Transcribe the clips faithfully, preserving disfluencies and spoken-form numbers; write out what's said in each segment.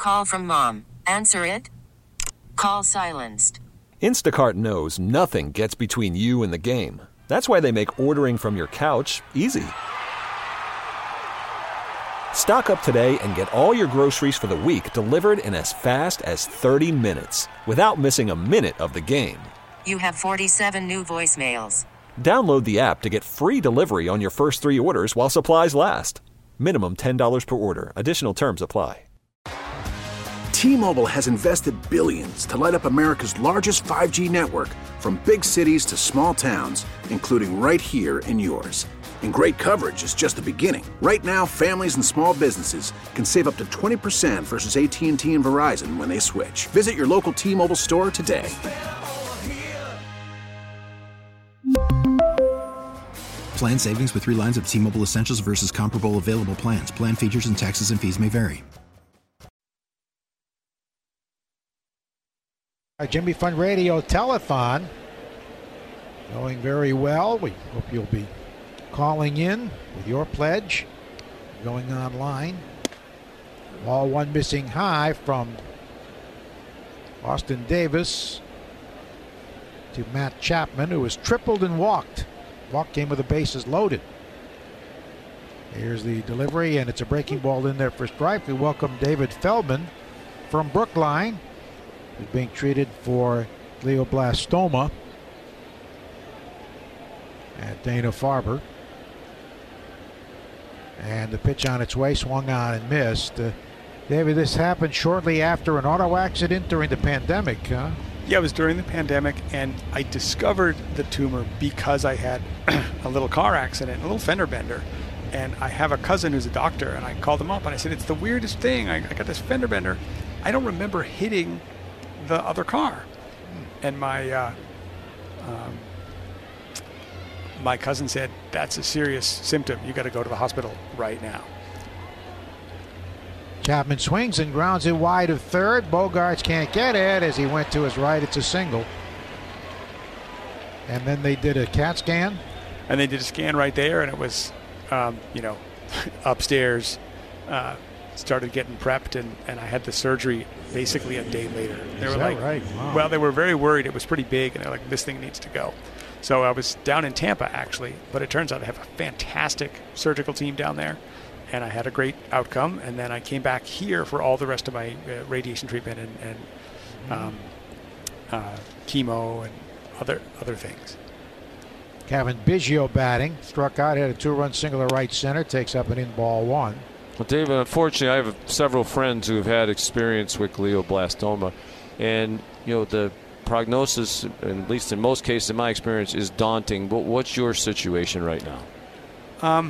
Call from mom. Answer it. Call silenced. Instacart knows nothing gets between you and the game. That's why they make ordering from your couch easy. Stock up today and get all your groceries for the week delivered in as fast as thirty minutes without missing a minute of the game. You have forty-seven new voicemails. Download the app to get free delivery on your first three orders while supplies last. Minimum ten dollars per order. Additional terms apply. T-Mobile has invested billions to light up America's largest five G network, from big cities to small towns, including right here in yours. And great coverage is just the beginning. Right now, families and small businesses can save up to twenty percent versus A T and T and Verizon when they switch. Visit your local T-Mobile store today. Plan savings with three lines of T-Mobile Essentials versus comparable available plans. Plan features and taxes and fees may vary. Our Jimmy Fund Radio Telethon going very well. We hope you'll be calling in with your pledge, going online. Ball one missing high from Austin Davis to Matt Chapman, who was tripled and walked. Walk came with the bases loaded. Here's the delivery, and it's a breaking ball in there for strike. We welcome David Feldman from Brookline, who's being treated for glioblastoma at Dana-Farber. And the pitch on its way, swung on and missed. Uh, David, this happened shortly after an auto accident during the pandemic, huh? Yeah, it was during the pandemic, and I discovered the tumor because I had a little car accident, a little fender bender. And I have a cousin who's a doctor, and I called him up and I said, it's the weirdest thing. I, I got this fender bender. I don't remember hitting the other car. And my uh, um, my cousin said, that's a serious symptom. You got to go to the hospital right now. Chapman swings and grounds it wide of third. Bogaerts can't get it. As he went to his right, it's a single. And then they did a CAT scan. And they did a scan right there, and it was, um, you know, upstairs. Uh, started getting prepped, and, and I had the surgery basically a day later. They Is were that like, right? Wow. Well, they were very worried. It was pretty big, and they're like, this thing needs to go. So I was down in Tampa, actually, but it turns out they have a fantastic surgical team down there, and I had a great outcome. And then I came back here for all the rest of my uh, radiation treatment and, and um, uh, chemo and other other things. Kevin Biggio batting, struck out, had a two-run single to right center, takes up an in ball one. Well, David, unfortunately, I have several friends who have had experience with glioblastoma, and you know the prognosis, at least in most cases, in my experience, is daunting. But what's your situation right now? Um,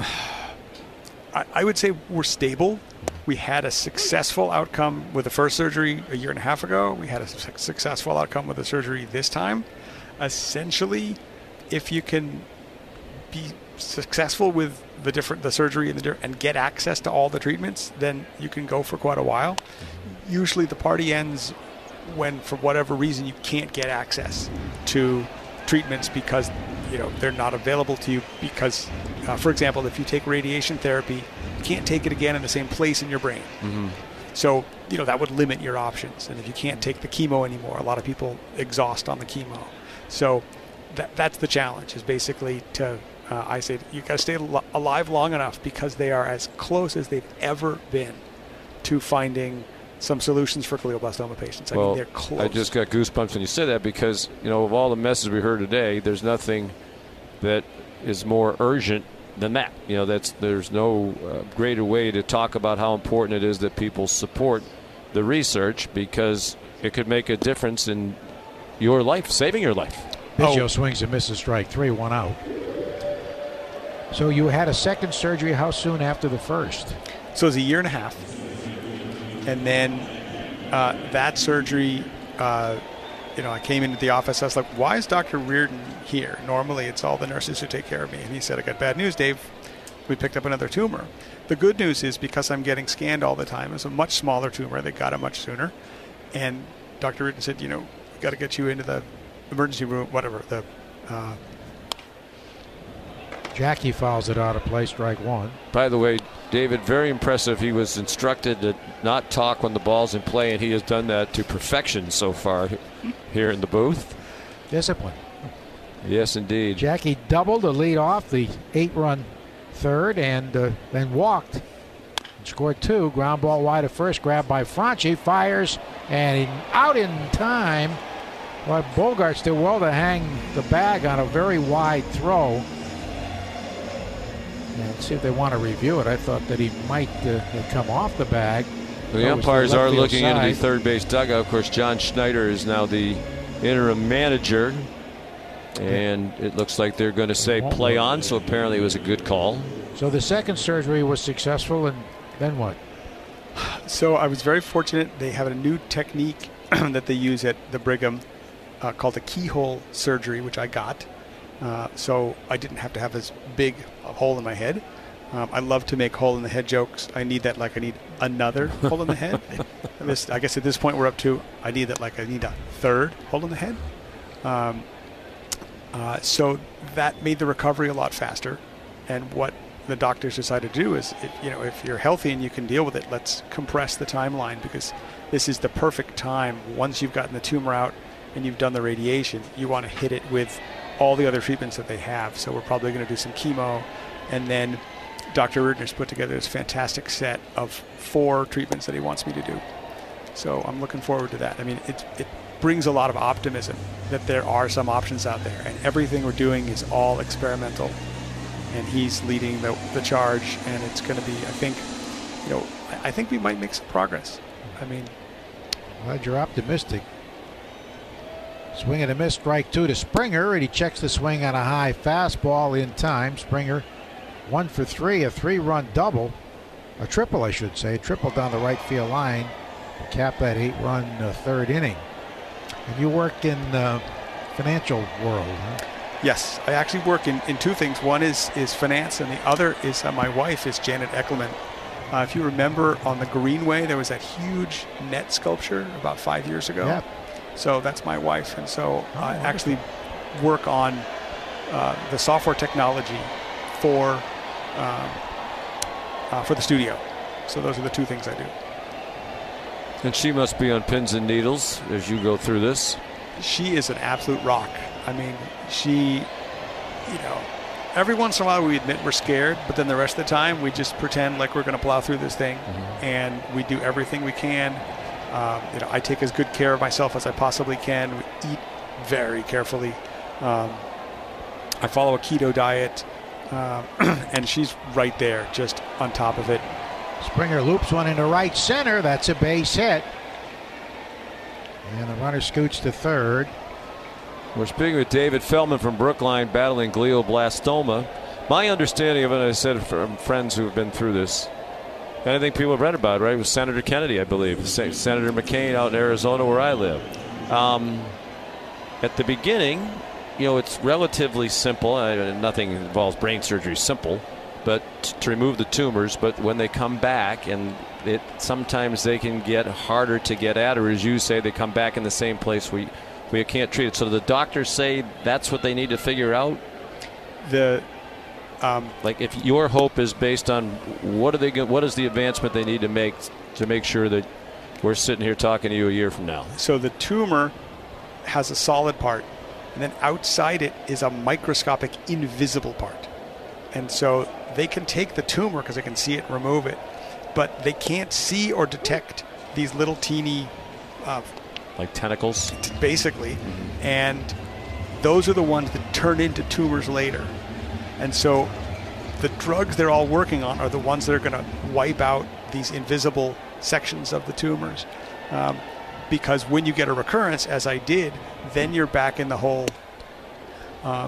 I, I would say we're stable. We had a successful outcome with the first surgery a year and a half ago. We had a su- successful outcome with the surgery this time. Essentially, if you can be successful with the different the surgery and, the, and get access to all the treatments, then you can go for quite a while. Usually the party ends when, for whatever reason, you can't get access to treatments because you know they're not available to you because, uh, for example, if you take radiation therapy, you can't take it again in the same place in your brain. Mm-hmm. So you know that would limit your options. And if you can't take the chemo anymore, a lot of people exhaust on the chemo. So that that's the challenge, is basically to uh, I say you got to stay al- alive long enough, because they are as close as they've ever been to finding some solutions for glioblastoma patients. I well, mean, they're close. I just got goosebumps when you said that, because you know of all the messages we heard today, there's nothing that is more urgent than that. You know, that's there's no uh, greater way to talk about how important it is that people support the research, because it could make a difference in your life, saving your life. Biggio Oh. swings and misses, strike three, one out. So you had a second surgery. How soon after the first? So it was a year and a half. And then uh, that surgery, uh, you know, I came into the office. I was like, why is Doctor Reardon here? Normally it's all the nurses who take care of me. And he said, I got bad news, Dave. We picked up another tumor. The good news is, because I'm getting scanned all the time, it's a much smaller tumor. They got it much sooner. And Doctor Reardon said, you know, we got to get you into the emergency room, whatever, the uh, Jackie fouls it out of play, strike one. By the way, David, very impressive. He was instructed to not talk when the ball's in play, and he has done that to perfection so far here in the booth. Discipline. Yes, indeed. Jackie doubled to lead off the eight-run third, and uh, then walked. Scored two. Ground ball wide at first, grabbed by Franchi, fires, and out in time. But Bogaerts did well to hang the bag on a very wide throw. And see if they want to review it. I thought that he might uh, have come off the bag. Well, the umpires are looking side. into the third base dugout. Of course, John Schneider is now the interim manager. And it looks like they're going to say play on, so apparently it was a good call. So the second surgery was successful, and then what? So I was very fortunate. They have a new technique that they use at the Brigham uh, called a keyhole surgery, which I got. Uh, so I didn't have to have this big uh, hole in my head. Um, I love to make hole in the head jokes. I need that like I need another hole in the head. This, I guess at this point we're up to I need that like I need a third hole in the head. Um, uh, so that made the recovery a lot faster. And what the doctors decided to do is, if, you know, if you're healthy and you can deal with it, let's compress the timeline, because this is the perfect time. Once you've gotten the tumor out and you've done the radiation, you want to hit it with all the other treatments that they have. So we're probably going to do some chemo, and then Doctor Rudner's put together this fantastic set of four treatments that he wants me to do. So I'm looking forward to that. I mean, it, it brings a lot of optimism that there are some options out there, and everything we're doing is all experimental. And he's leading the, the charge, and it's going to be, I think, you know, I, I think we might make some progress. I mean, glad you're optimistic. Swing and a miss, strike two to Springer, and he checks the swing on a high fastball in time. Springer, one for three, a three-run double, a triple, I should say, a triple down the right field line to cap that eight-run uh, third inning. And you work in the financial world, huh? Yes, I actually work in, in two things. One is is finance, and the other is uh, my wife is Janet Eckelman. Uh, if you remember, on the Greenway, there was that huge net sculpture about five years ago. Yeah. So that's my wife, and so oh, I actually work on uh, the software technology for um, uh, for the studio. So those are the two things I do. And she must be on pins and needles as you go through this. She is an absolute rock. I mean, she, you know, every once in a while we admit we're scared, but then the rest of the time we just pretend like we're going to plow through this thing, mm-hmm. and we do everything we can. Um, you know, I take as good care of myself as I possibly can. We eat very carefully. Um, I follow a keto diet, uh, and she's right there, just on top of it. Springer loops one into right center. That's a base hit. And the runner scoots to third. We're speaking with David Feldman from Brookline, battling glioblastoma. My understanding of it, I said from friends who have been through this, and I think people have read about it, right, was Senator Kennedy, I believe, Senator McCain out in Arizona where I live. Um, at the beginning, you know, it's relatively simple. Uh, nothing involves brain surgery, simple, but to remove the tumors. But when they come back, and it sometimes they can get harder to get at, or as you say, they come back in the same place we. We can't treat it. So the doctors say that's what they need to figure out. The um, like if your hope is based on what are they what is the advancement they need to make to make sure that we're sitting here talking to you a year from now. So the tumor has a solid part, and then outside it is a microscopic invisible part. And so they can take the tumor because they can see it and remove it, but they can't see or detect these little teeny uh, like tentacles, basically, mm-hmm. and those are the ones that turn into tumors later. And so the drugs they're all working on are the ones that are going to wipe out these invisible sections of the tumors, um, because when you get a recurrence, as I did, then you're back in the whole um,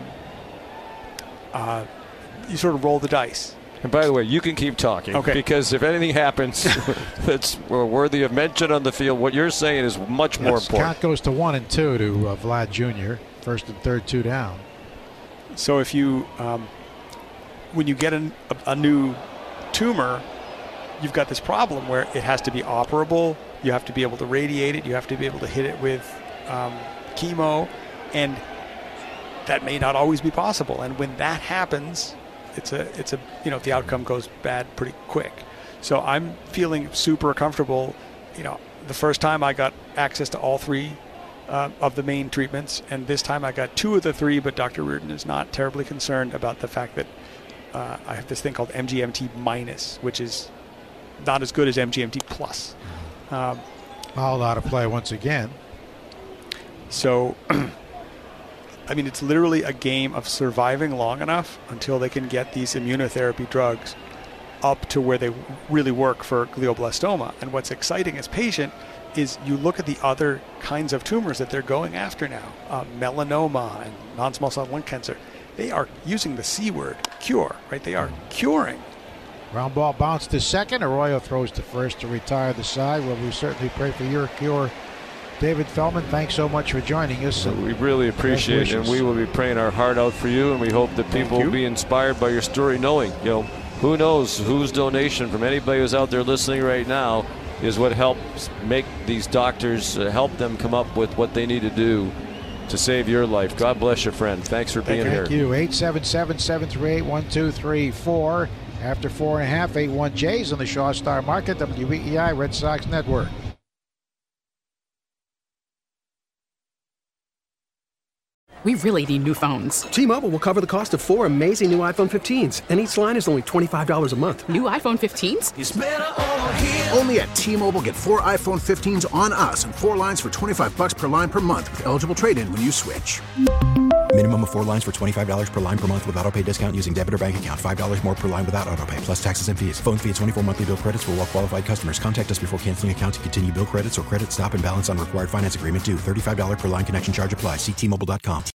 uh, you sort of roll the dice. And by the way, you can keep talking, okay, because if anything happens that's worthy of mention on the field, what you're saying is much more yes, important. Count goes to one and two to uh, Vlad Junior First and third, two down. So if you, um, when you get an, a, a new tumor, you've got this problem where it has to be operable. You have to be able to radiate it. You have to be able to hit it with um, chemo, and that may not always be possible. And when that happens, it's a it's a you know the outcome goes bad pretty quick. So I'm feeling super comfortable. You know, the first time I got access to all three uh, of the main treatments, and this time I got two of the three. But Doctor Reardon is not terribly concerned about the fact that uh, I have this thing called M G M T minus, which is not as good as M G M T plus. Um, All out of play once again. So, I mean, it's literally a game of surviving long enough until they can get these immunotherapy drugs up to where they really work for glioblastoma. And what's exciting as patient is you look at the other kinds of tumors that they're going after now, uh, melanoma and non-small cell lung cancer. They are using the C word, cure, right? They are curing. Ground ball bounced to second. Arroyo throws to first to retire the side. Well, we certainly pray for your cure. David Feldman, thanks so much for joining us. Well, we really appreciate it, and we will be praying our heart out for you, and we hope that people will be inspired by your story, knowing, you know, who knows whose donation from anybody who's out there listening right now is what helps make these doctors uh, help them come up with what they need to do to save your life. God bless you, friend. Thanks for being Thank here. Thank you. eight seven seven, seven three eight, one two three four. After four and a half, eight one Jays on the Shaw Star Market, W E E I Red Sox Network. We really need new phones. T-Mobile will cover the cost of four amazing new iPhone fifteens, and each line is only twenty-five dollars a month. New iPhone fifteens? It's better over here. Only at T-Mobile, get four iPhone fifteens on us and four lines for twenty-five bucks per line per month with eligible trade-in when you switch. Minimum of four lines for twenty-five dollars per line per month with autopay discount using debit or bank account. five dollars more per line without autopay, plus taxes and fees. Phone fee at twenty-four monthly bill credits for well-qualified customers. Contact us before canceling account to continue bill credits or credit stop and balance on required finance agreement due. thirty-five dollars per line connection charge applies. See T Mobile dot com.